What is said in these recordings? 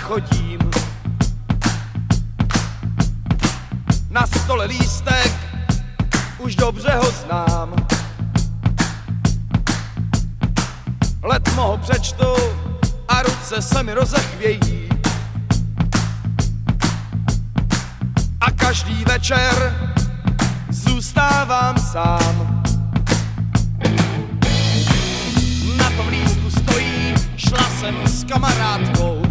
chodím. Na stole lístek, už dobře ho znám. Letmo ho přečtu a ruce se mi rozechvějí. A každý večer zůstávám sám. Na tom lístku stojí, šla jsem s kamarádkou.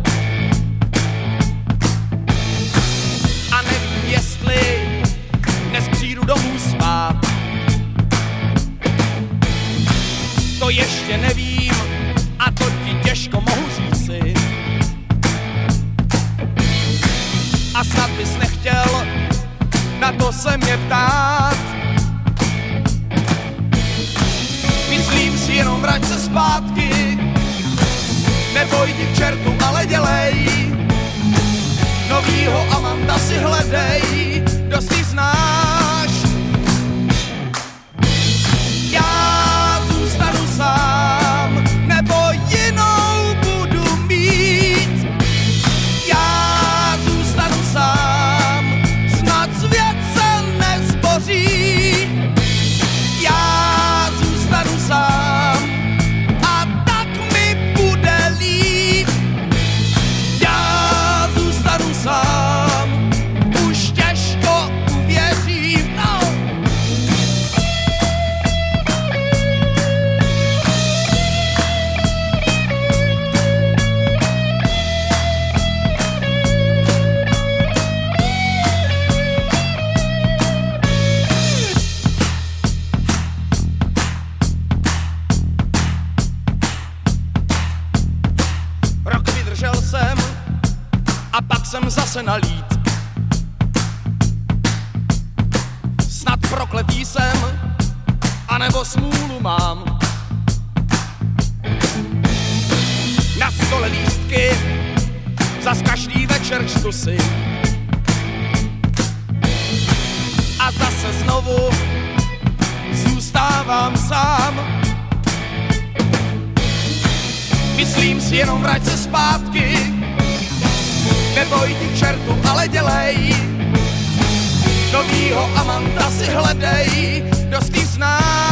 A nevím, jestli dnes přijdu domů spát. To ještě nevím a to ti těžko mohu říci. A snad bys nechtěl na to se mě ptát. Myslím si jenom vrať se zpátky, neboj ti k čertu, ale dělej. Novýho amanta si hledej, dost ji znáš. Já zůstanu sám, nebo jinou budu mít. Já zůstanu sám, snad svět se nezboří. Já zůstanu sám a tak mi bude líp. Já zůstanu sám, už těžko uvěřím, no. Rok vydržel jsem a pak jsem zase nalít. Snad prokletý jsem, anebo smůlu mám. Na stole lístky, zas každý večer čtu si. A zase znovu zůstávám sám. Myslím si jenom vrať se zpátky, neboj ti k čertu, ale dělej. Novýho amanta si hledej, dost ji znáš.